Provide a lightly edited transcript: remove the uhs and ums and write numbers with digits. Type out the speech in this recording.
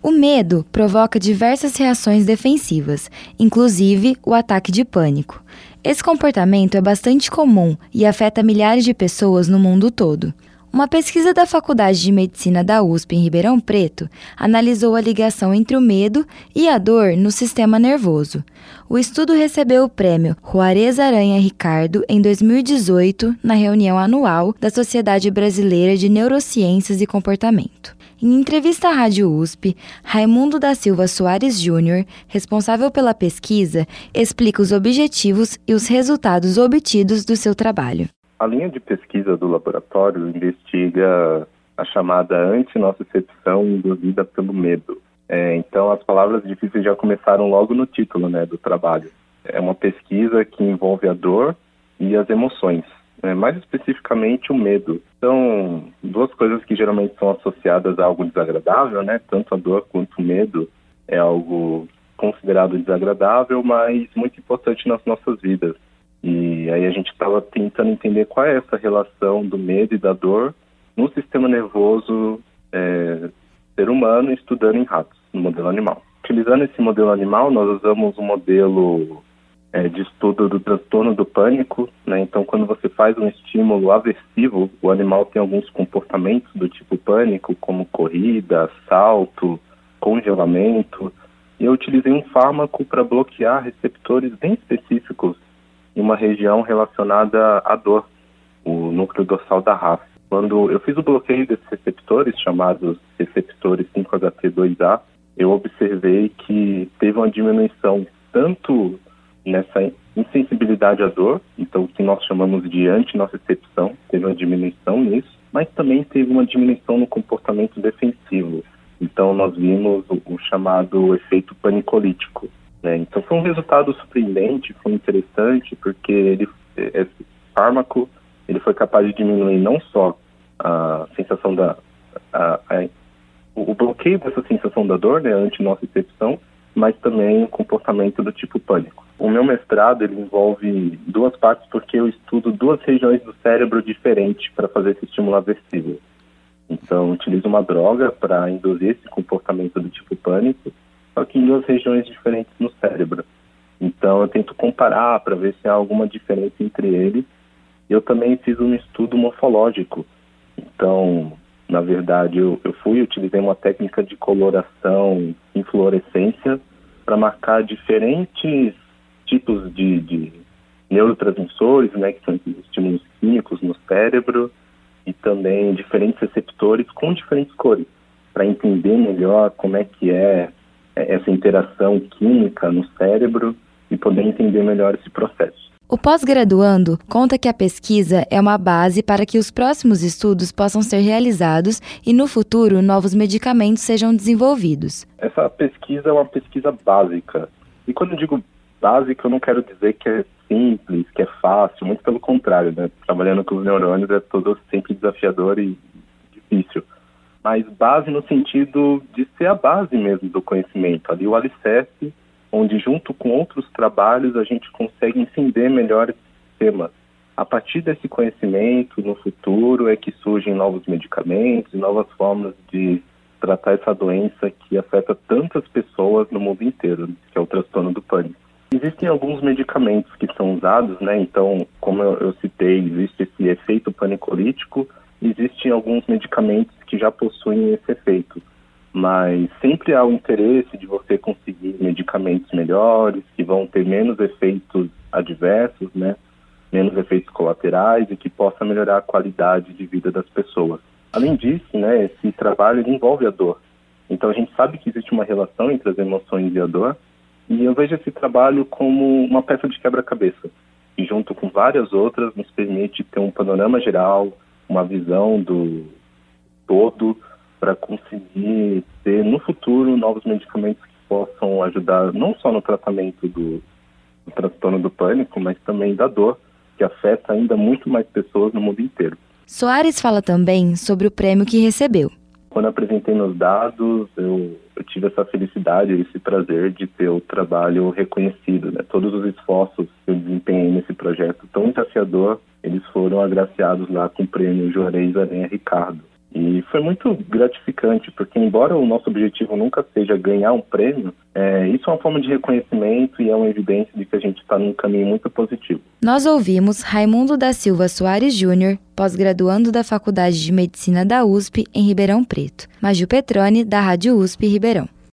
O medo provoca diversas reações defensivas, inclusive o ataque de pânico. Esse comportamento é bastante comum e afeta milhares de pessoas no mundo todo. Uma pesquisa da Faculdade de Medicina da USP em Ribeirão Preto analisou a ligação entre o medo e a dor no sistema nervoso. O estudo recebeu o prêmio Juarez Aranha Ricardo em 2018 na reunião anual da Sociedade Brasileira de Neurociências e Comportamento. Em entrevista à Rádio USP, Raimundo da Silva Soares Júnior, responsável pela pesquisa, explica os objetivos e os resultados obtidos do seu trabalho. A linha de pesquisa do laboratório investiga a chamada antinocicepção induzida pelo medo. Então, as palavras difíceis já começaram logo no título, do trabalho. É uma pesquisa que envolve a dor e as emoções, mais especificamente o medo. São duas coisas que geralmente são associadas a algo desagradável, Tanto a dor quanto o medo é algo considerado desagradável, mas muito importante nas nossas vidas. E aí a gente estava tentando entender qual é essa relação do medo e da dor no sistema nervoso ser humano, estudando em ratos, no modelo animal. Utilizando esse modelo animal, nós usamos um modelo de estudo do transtorno do pânico, Então, quando você faz um estímulo aversivo, o animal tem alguns comportamentos do tipo pânico, como corrida, salto, congelamento. E eu utilizei um fármaco para bloquear receptores bem específicos em uma região relacionada à dor, o núcleo dorsal da RAF. Quando eu fiz o bloqueio desses receptores, chamados receptores 5-HT2A, eu observei que teve uma diminuição tanto nessa insensibilidade à dor, então o que nós chamamos de antinocicepção, teve uma diminuição nisso, mas também teve uma diminuição no comportamento defensivo. Então nós vimos o chamado efeito panicolítico. Então foi um resultado surpreendente, foi interessante, porque esse fármaco ele foi capaz de diminuir não só a sensação o bloqueio dessa sensação da dor, a antinocicepção, mas também o comportamento do tipo pânico. O meu mestrado ele envolve duas partes, porque eu estudo duas regiões do cérebro diferentes para fazer esse estímulo aversivo. Então, eu utilizo uma droga para induzir esse comportamento do tipo pânico, só que em duas regiões diferentes no cérebro. Então, eu tento comparar para ver se há alguma diferença entre eles. Eu também fiz um estudo morfológico. Então, na verdade, eu utilizei uma técnica de coloração em fluorescência para marcar diferentes tipos de neurotransmissores, que são esses estímulos químicos no cérebro, e também diferentes receptores com diferentes cores, para entender melhor como é que é essa interação química no cérebro e poder entender melhor esse processo. O pós-graduando conta que a pesquisa é uma base para que os próximos estudos possam ser realizados e, no futuro, novos medicamentos sejam desenvolvidos. Essa pesquisa é uma pesquisa básica. E quando eu digo básica, eu não quero dizer que é simples, que é fácil, muito pelo contrário, Trabalhando com os neurônios é todo sempre desafiador e difícil. Mas base no sentido de ser a base mesmo do conhecimento, ali o alicerce, onde junto com outros trabalhos a gente consegue entender melhor esse sistema. A partir desse conhecimento, no futuro, é que surgem novos medicamentos e novas formas de tratar essa doença que afeta tantas pessoas no mundo inteiro, que é o transtorno do pânico. Existem alguns medicamentos que são usados, Então, como eu citei, existe esse efeito panicolítico, existem alguns medicamentos que já possuem esse efeito, mas sempre há o interesse de você conseguir medicamentos melhores, que vão ter menos efeitos adversos, menos efeitos colaterais e que possa melhorar a qualidade de vida das pessoas. Além disso, esse trabalho ele envolve a dor. Então a gente sabe que existe uma relação entre as emoções e a dor, e eu vejo esse trabalho como uma peça de quebra-cabeça, que junto com várias outras nos permite ter um panorama geral, uma visão do todo, para conseguir ter no futuro novos medicamentos que possam ajudar não só no tratamento do transtorno do pânico, mas também da dor, que afeta ainda muito mais pessoas no mundo inteiro. Soares fala também sobre o prêmio que recebeu. Quando apresentei meus dados, eu tive essa felicidade, esse prazer de ter o trabalho reconhecido. Todos os esforços que eu desempenhei nesse projeto tão desafiador, eles foram agraciados lá com o prêmio Juarez Aranha Ricardo. E foi muito gratificante, porque embora o nosso objetivo nunca seja ganhar um prêmio, isso é uma forma de reconhecimento e é uma evidência de que a gente está num caminho muito positivo. Nós ouvimos Raimundo da Silva Soares Júnior, pós-graduando da Faculdade de Medicina da USP em Ribeirão Preto, Maju Petroni, da Rádio USP Ribeirão.